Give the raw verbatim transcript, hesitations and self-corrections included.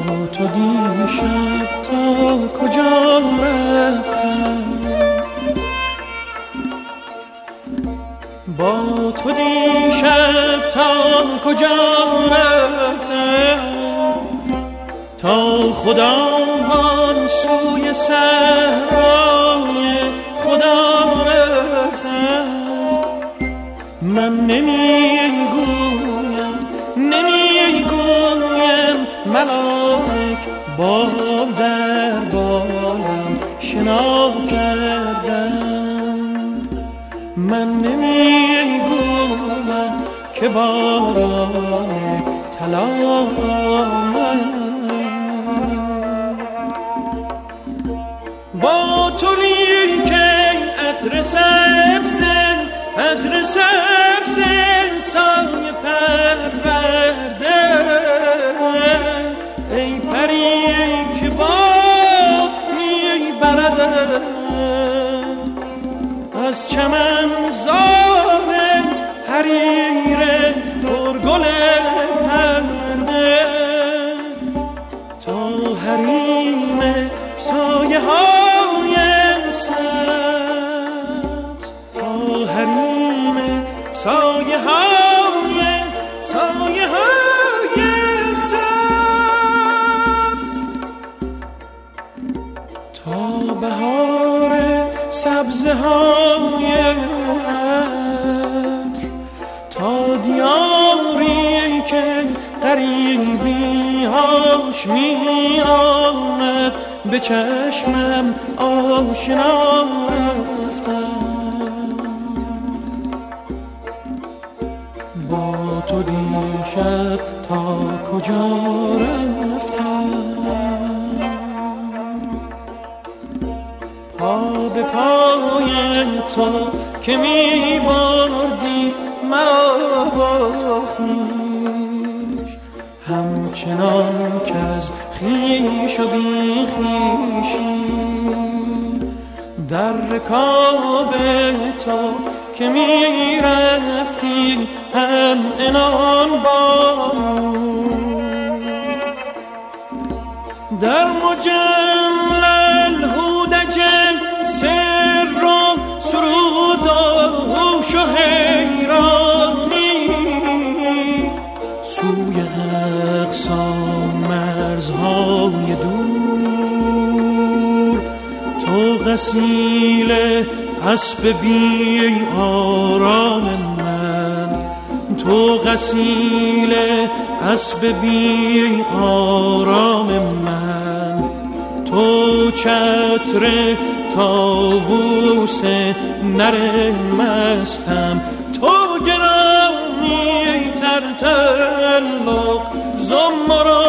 تو دیشب تا کجا رفتم، با تو دیشب تا کجا رفتم، تا خداوند سوی صحرای خدا رفتم. من نمیگویم نمیگویم ملائک بال در بالم شنا کردم. من نمیگویم که باران طلا با تو لیکن عطر سبز عطر سبز سایه پرورده، ای پری که باد میبرد از چمن زار حریر پرگل پرده، تا حریم سایه های سبز، تا حریم سایه های سایه های سبز، تا بهار سبزه های عطر، تا دیاری که غریبی هاش می آمد به چشمم آشنا رفتم. با تو دیشب تا کجا رفتم، پا به پای تو که می بردی مرا با خویش، همچنان که از خویش و بی خویشی در رکاب تو که می رفتی هم عنان با در مجمل الهودج سر و سرود و هوش و حیرانی، سوی اقصا مرزهای دور تو غسیل اسب بی آرام من، تو غسیل اسب بی آرام من، تو چتر طاووس نر مستم، تو گرامی تر تعلق زمرا